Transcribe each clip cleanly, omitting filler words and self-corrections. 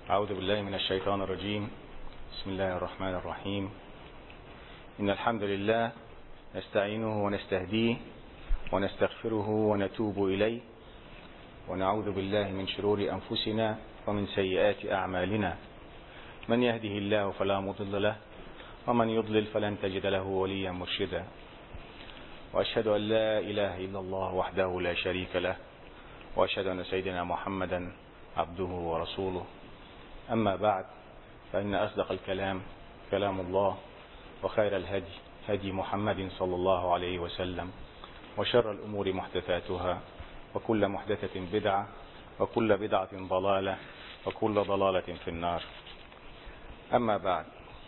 أعوذ بالله من الشيطان الرجيم. بسم الله الرحمن الرحيم. إن الحمد لله نستعينه ونستهديه ونستغفره ونتوب إليه ونعوذ بالله من شرور أنفسنا ومن سيئات أعمالنا. من يهده الله فلا مضل له ومن يضلل فلن تجد له وليا مرشدا. وأشهد أن لا إله إلا الله وحده لا شريك له وأشهد أن سيدنا محمدا عبده ورسوله. أما بعد، فإن أصدق الكلام كلام الله، وخير الهدي هدي محمد صلى الله عليه وسلم، وشر الأمور محدثاتها، وكل محدثة بدعة، وكل بدعة ضلالة، وكل ضلالة في النار. أما بعد.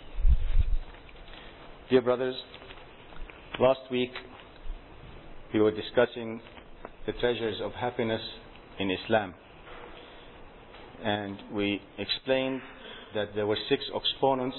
Dear brothers, last week we were discussing the treasures of happiness in Islam, and we explained that there were 6 exponents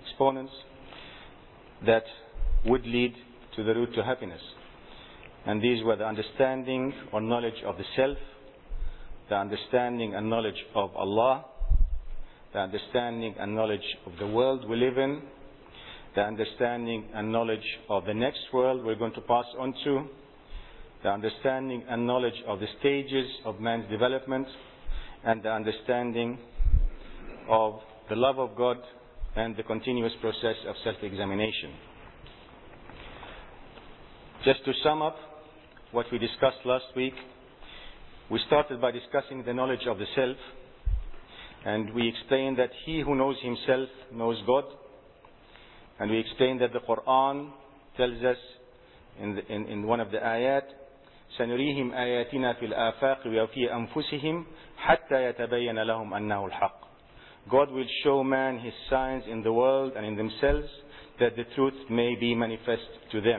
that would lead to the route to happiness, and these were the understanding or knowledge of the self, the understanding and knowledge of Allah, the understanding and knowledge of the world we live in, the understanding and knowledge of the next world we're going to pass on to, the understanding and knowledge of the stages of man's development, and the understanding of the love of God and the continuous process of self-examination. Just to sum up what we discussed last week, we started by discussing the knowledge of the self, and we explained that he who knows himself knows God, and we explained that the Quran tells us in one of the ayat, سنريهم آياتنا في الآفاق وفي أنفسهم حتى يتبين لهم أنه الحق. God will show man his signs in the world and in themselves, that the truth may be manifest to them.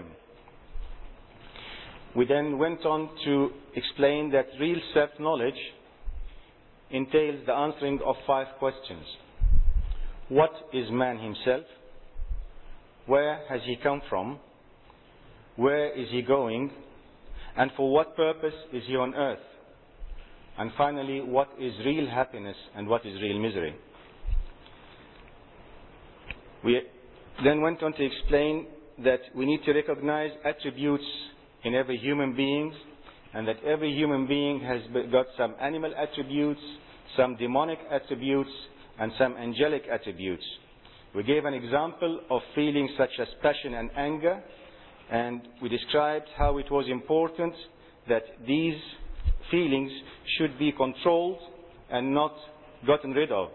We then went on to explain that real self-knowledge entails the answering of 5 questions. What is man himself? Where has he come from? Where is he going? And for what purpose is he on earth? And finally, what is real happiness and what is real misery? We then went on to explain that we need to recognize attributes in every human being, and that every human being has got some animal attributes, some demonic attributes, and some angelic attributes. We gave an example of feelings such as passion and anger, and we described how it was important that these feelings should be controlled and not gotten rid of.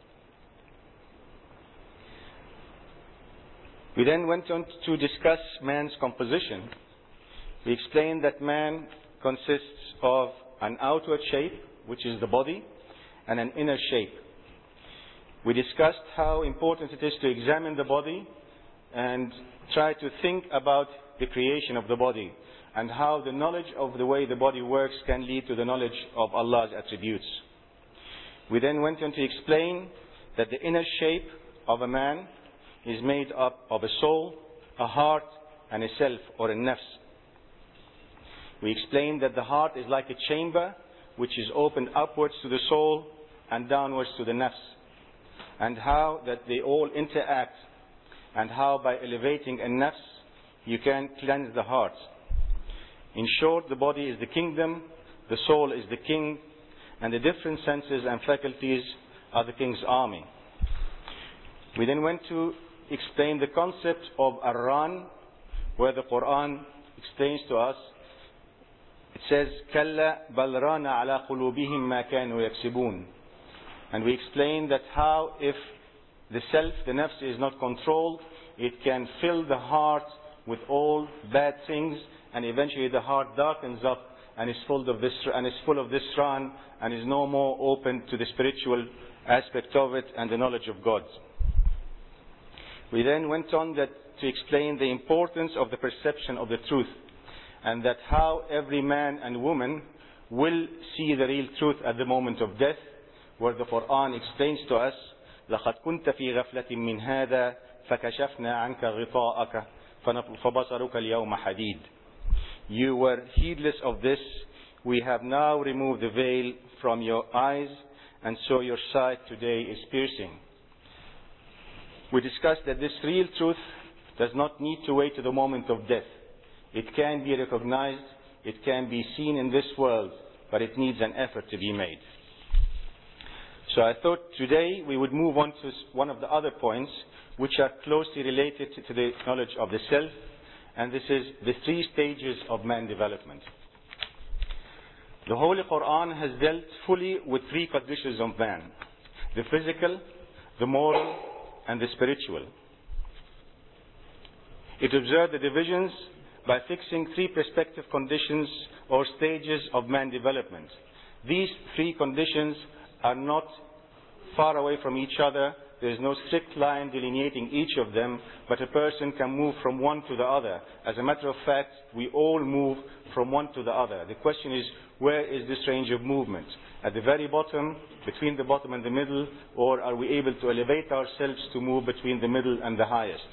We then went on to discuss man's composition. We explained that man consists of an outward shape, which is the body, and an inner shape. We discussed how important it is to examine the body and try to think about the creation of the body, and how the knowledge of the way the body works can lead to the knowledge of Allah's attributes. We then went on to explain that the inner shape of a man is made up of a soul, a heart, and a self, or a nafs. We explained that the heart is like a chamber which is opened upwards to the soul and downwards to the nafs, and how that they all interact, and how by elevating a nafs you can cleanse the heart. In short, the body is the kingdom, the soul is the king, and the different senses and faculties are the king's army. We then went to explain the concept of Ar-Ran, where the Quran explains to us, it says, كَلَّا بَلْ رَانَ عَلَى قُلُوبِهِمْ مَا كَانُوا يَكْسِبُونَ. And we explained that how if the self, the nafs, is not controlled, it can fill the heart with all bad things, and eventually the heart darkens up and is full of this ran, and is no more open to the spiritual aspect of it and the knowledge of God. We then went on to explain the importance of the perception of the truth, and that how every man and woman will see the real truth at the moment of death, where the Quran explains to us, لَقَدْ كُنْتَ فِي غَفْلَةٍ مِّنْ هَذَا فَكَشَفْنَا عَنْكَ غِطَاءَكَ فَبَصَرُكَ الْيَوْمَ حَدِيدٌ. You were heedless of this. We have now removed the veil from your eyes, and so your sight today is piercing. We discussed that this real truth does not need to wait to the moment of death. It can be recognized, it can be seen in this world, but it needs an effort to be made. So I thought today we would move on to one of the other points which are closely related to the knowledge of the self, and this is the 3 stages of man development. The Holy Quran has dealt fully with 3 conditions of man: the physical, the moral, and the spiritual. It observed the divisions by fixing 3 perspective conditions or stages of man development. These 3 conditions are not far away from each other. There is no strict line delineating each of them, but a person can move from one to the other. As a matter of fact, we all move from one to the other. The question is, where is this range of movement? At the very bottom, between the bottom and the middle, or are we able to elevate ourselves to move between the middle and the highest?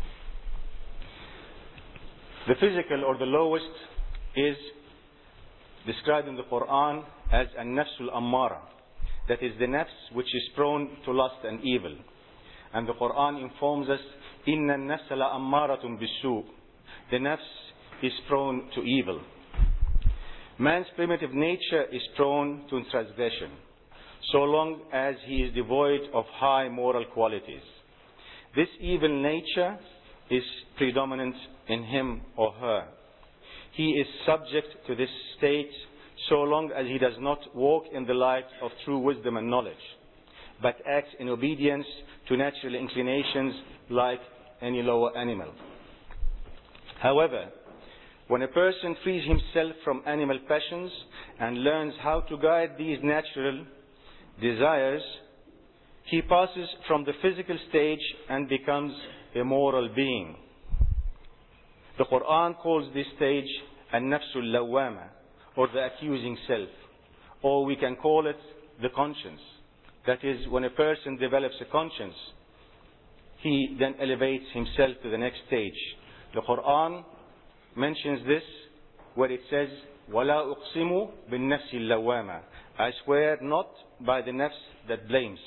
The physical, or the lowest, is described in the Quran as an-nafsul ammara. That is the nafs which is prone to lust and evil. And the Quran informs us, إِنَّ النَّفْسَ لَأَمَّارَةٌ بِالسُّوءِ. The nafs is prone to evil. Man's primitive nature is prone to transgression, so long as he is devoid of high moral qualities. This evil nature is predominant in him or her. He is subject to this state so long as he does not walk in the light of true wisdom and knowledge, but acts in obedience to natural inclinations like any lower animal. However, when a person frees himself from animal passions and learns how to guide these natural desires, he passes from the physical stage and becomes a moral being. The Quran calls this stage an-nafsul lawwama, or the accusing self, or we can call it the conscience. That is, when a person develops a conscience, he then elevates himself to the next stage. The Quran mentions this where it says, وَلَا أُقْسِمُ بِالنَّفْسِ اللَّوَّامَةِ. I swear not by the nafs that blames.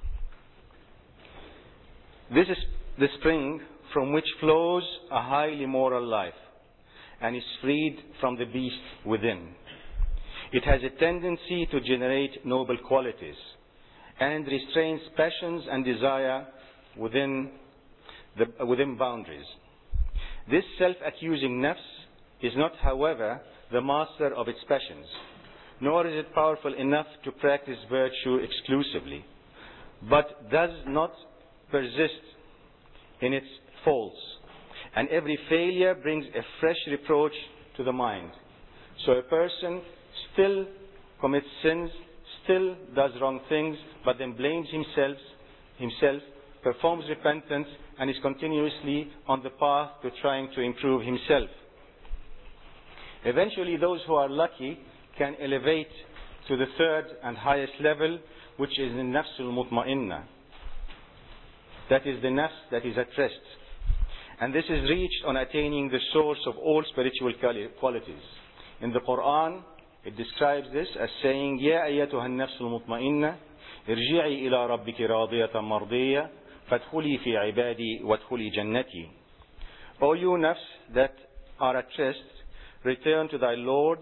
This is the spring from which flows a highly moral life and is freed from the beast within. It has a tendency to generate noble qualities and restrains passions and desire within boundaries. This self-accusing nafs is not, however, the master of its passions, nor is it powerful enough to practice virtue exclusively, but does not persist in its faults, and every failure brings a fresh reproach to the mind. So a person still commits sins, still does wrong things, but then blames himself, performs repentance, and is continuously on the path to trying to improve himself. Eventually, those who are lucky can elevate to the 3rd and highest level, which is the nafsul mutma'inna. That is the nafs that is at rest. And this is reached on attaining the source of all spiritual qualities. In the Quran, it describes this as saying, يَا أَيَّتُهَا النَّفْسُ الْمُطْمَئِنَّةِ ارْجِعِي إِلَى رَبِّكِ رَاضِيَةً مَرْضِيَّةً فَادْخُلِي فِي عِبَادِي وَادْخُلِي جَنَّتِي. O you nafs that are at rest, return to thy Lord,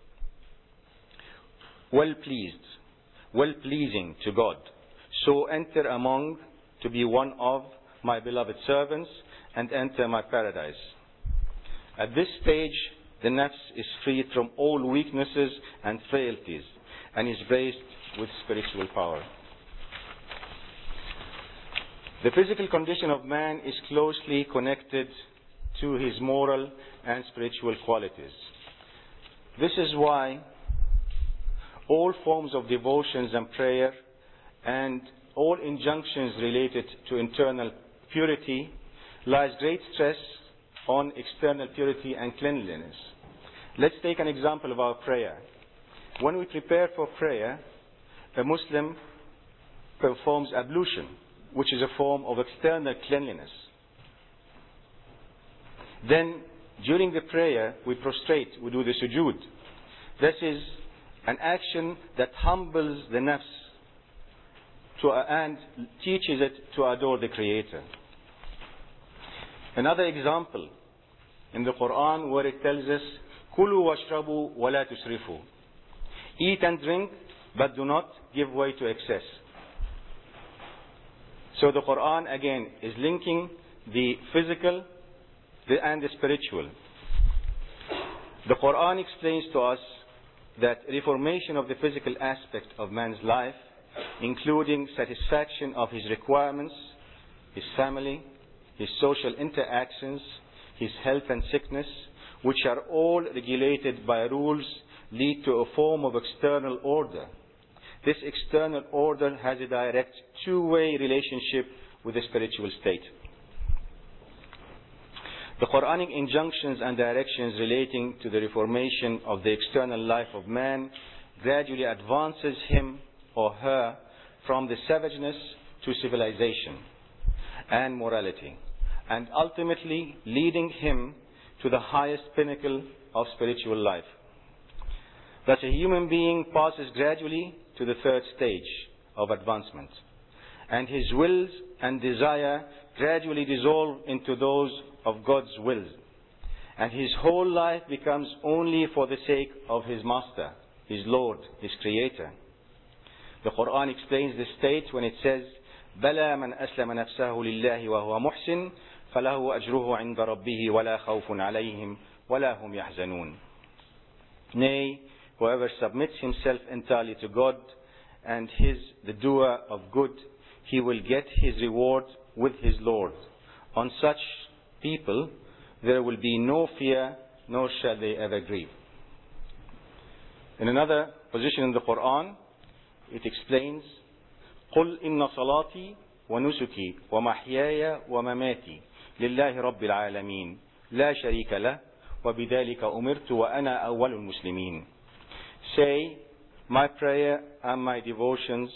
well-pleasing to God. So enter among, to be one of my beloved servants, and enter my paradise. At this stage, the nafs is freed from all weaknesses and frailties, and is braced with spiritual power. The physical condition of man is closely connected to his moral and spiritual qualities. This is why all forms of devotions and prayer and all injunctions related to internal purity lies great stress on external purity and cleanliness. Let's take an example of our prayer. When we prepare for prayer, a Muslim performs ablution, which is a form of external cleanliness. Then, during the prayer, we prostrate, we do the sujood. This is an action that humbles the nafs and teaches it to adore the Creator. Another example in the Quran where it tells us, كُلُوا وَاشْرَبُوا وَلَا تُسْرِفُوا. Eat and drink, but do not give way to excess. So the Quran again is linking the physical and the spiritual. The Quran explains to us that reformation of the physical aspect of man's life, including satisfaction of his requirements, his family, his social interactions, his health and sickness, which are all regulated by rules, lead to a form of external order. This external order has a direct two-way relationship with the spiritual state. The Quranic injunctions and directions relating to the reformation of the external life of man gradually advances him or her from the savageness to civilization and morality, and ultimately leading him to the highest pinnacle of spiritual life. Thus a human being passes gradually to the third stage of advancement, and his wills and desire gradually dissolve into those of God's will, and his whole life becomes only for the sake of his Master, his Lord, his Creator. The Quran explains this state when it says, بَلَى مَنْ أَسْلَمَ نَفْسَهُ لِلَّهِ وَهُوَ مُحْسِنٌ فَلَهُ أَجْرُهُ عِنْدَ رَبِّهِ وَلَا خَوْفٌ عَلَيْهِمْ وَلَا هُمْ يَحْزَنُونَ. Nay, whoever submits himself entirely to God and the doer of good, he will get his reward with his Lord. On such people there will be no fear, nor shall they ever grieve. In another position in the Quran, it explains, قُلْ إِنَّ صَلَاتِي وَنُسُكِي وَمَحْيَايَ وَمَمَاتِي لِلَّهِ رَبِّ الْعَالَمِينَ لَا شَرِيكَ لَهُ وَبِذَلِكَ أُمِرْتُ وَأَنَا أَوَّلُ الْمُسْلِمِينَ. Say, my prayer and my devotions,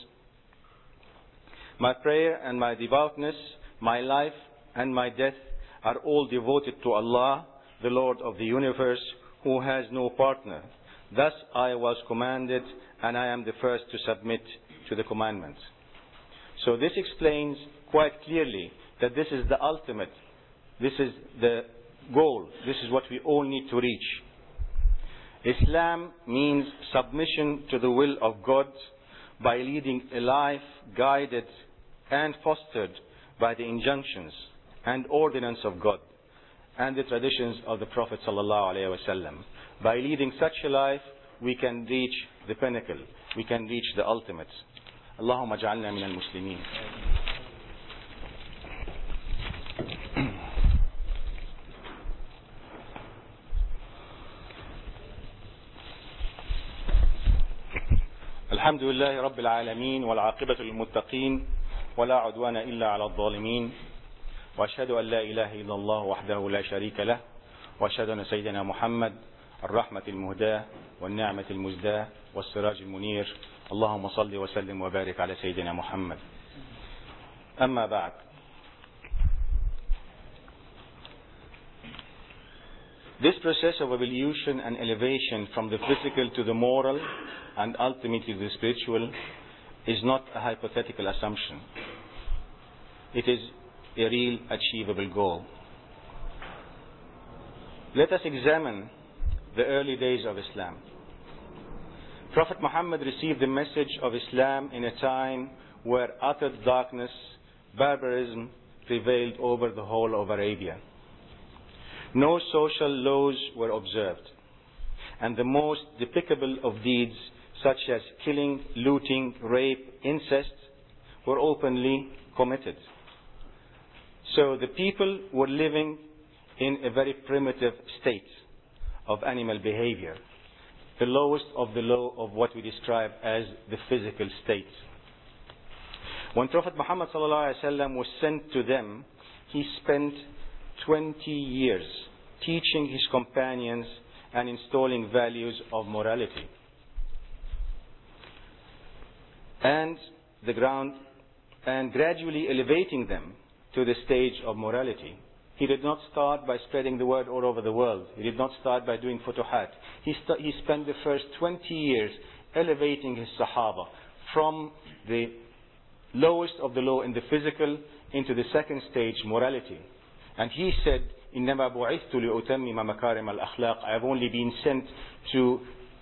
my prayer and my devoutness, my life and my death are all devoted to Allah, the Lord of the universe, who has no partner. Thus I was commanded, and I am the first to submit to the commandments. So this explains quite clearly that this is the ultimate, this is the goal, this is what we all need to reach. Islam means submission to the will of God by leading a life guided and fostered by the injunctions and ordinance of God and the traditions of the Prophet ﷺ. By leading such a life, we can reach the pinnacle, we can reach the ultimate. Allahumma ja'alna min al-muslimin. الحمد لله رب العالمين والعاقبة للمتقين ولا عدوان إلا على الظالمين وأشهد أن لا إله إلا الله وحده لا شريك له وأشهد أن سيدنا محمد الرحمة المهداة والنعمة المزداة والسراج المنير اللهم صل وسلم وبارك على سيدنا محمد. أما بعد. This process of evolution and elevation from the physical to the moral and ultimately the spiritual is not a hypothetical assumption. It is a real achievable goal. Let us examine the early days of Islam. Prophet Muhammad received the message of Islam in a time where utter darkness, barbarism prevailed over the whole of Arabia. No social laws were observed, and the most despicable of deeds such as killing, looting, rape, incest were openly committed. So the people were living in a very primitive state of animal behavior, the lowest of the low of what we describe as the physical state. When Prophet Muhammad ﷺ was sent to them, he spent 20 years teaching his companions and installing values of morality and gradually elevating them to the stage of morality. He did not start by spreading the word all over the world. He did not start by doing futuhat. He spent the first 20 years elevating his Sahaba from the lowest of the low in the physical into the second stage, morality. And he said, إِنَّمَا بُعِثْتُ لِأُتَمِّمَ مَكَارِمَ الْأَخْلَاقِ, I have only been sent to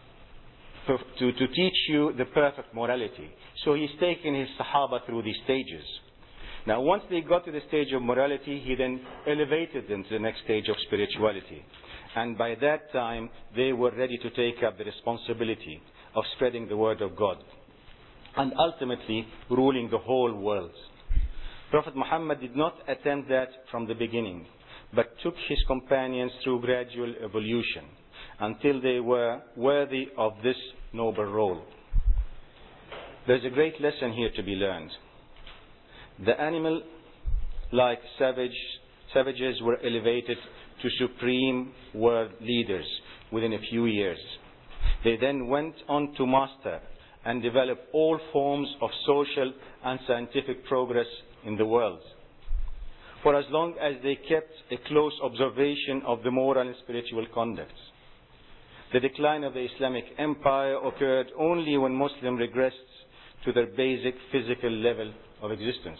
teach you the perfect morality. So he's taken his Sahaba through these stages. Now once they got to the stage of morality, he then elevated them to the next stage of spirituality. And by that time, they were ready to take up the responsibility of spreading the word of God and ultimately ruling the whole world. Prophet Muhammad did not attempt that from the beginning, but took his companions through gradual evolution until they were worthy of this noble role. There's a great lesson here to be learned. The animal-like savages were elevated to supreme world leaders within a few years. They then went on to master and develop all forms of social and scientific progress in the world. For as long as they kept a close observation of the moral and spiritual conduct, the decline of the Islamic empire occurred only when Muslims regressed to their basic physical level of existence.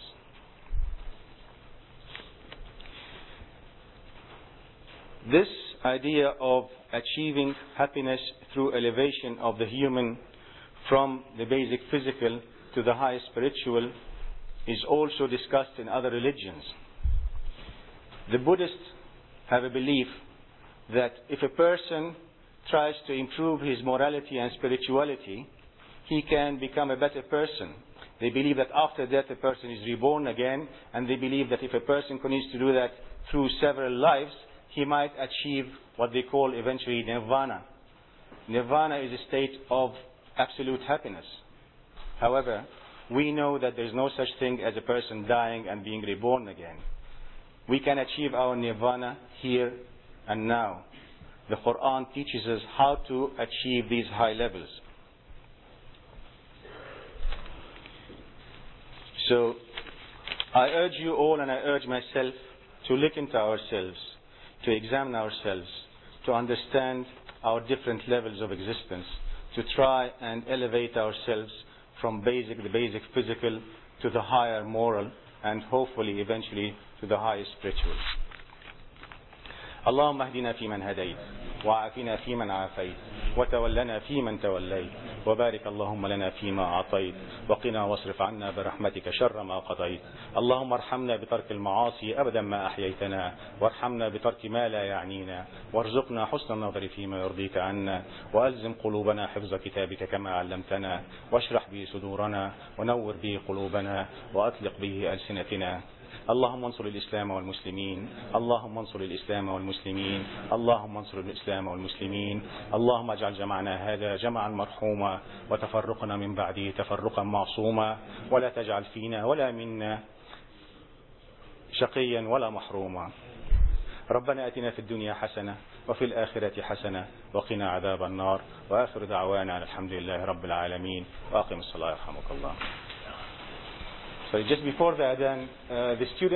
This idea of achieving happiness through elevation of the human from the basic physical to the high spiritual is also discussed in other religions. The Buddhists have a belief that if a person tries to improve his morality and spirituality, he can become a better person. They believe that after death a person is reborn again, and they believe that if a person continues to do that through several lives, he might achieve what they call eventually nirvana. Nirvana is a state of absolute happiness. However, we know that there is no such thing as a person dying and being reborn again. We can achieve our nirvana here and now. The Quran teaches us how to achieve these high levels. So, I urge you all and I urge myself to look into ourselves, to examine ourselves, to understand our different levels of existence, to try and elevate ourselves from the basic physical to the higher moral, and hopefully eventually to the highest spiritual. اللهم اهدنا فيمن هديت وعافنا فيمن عافيت وتولنا فيمن توليت وبارك اللهم لنا فيما أعطيت وقنا واصرف عنا برحمتك شر ما قضيت. اللهم ارحمنا بترك المعاصي أبدا ما أحييتنا، وارحمنا بترك ما لا يعنينا، وارزقنا حسن النظر فيما يرضيك عنا، وألزم قلوبنا حفظ كتابك كما علمتنا، واشرح به صدورنا، ونور به قلوبنا، وأطلق به ألسنتنا. اللهم انصر الإسلام والمسلمين، اللهم انصر الإسلام والمسلمين، اللهم انصر الإسلام والمسلمين. اللهم اجعل جمعنا هذا جمعا مرحوما، وتفرقنا من بعده تفرقا معصوما، ولا تجعل فينا ولا منا شقيا ولا محروما. ربنا آتنا في الدنيا حسنة وفي الآخرة حسنة وقنا عذاب النار. وآخر دعوانا الحمد لله رب العالمين وأقم الصلاة يرحمك الله. So just before the adhan, the student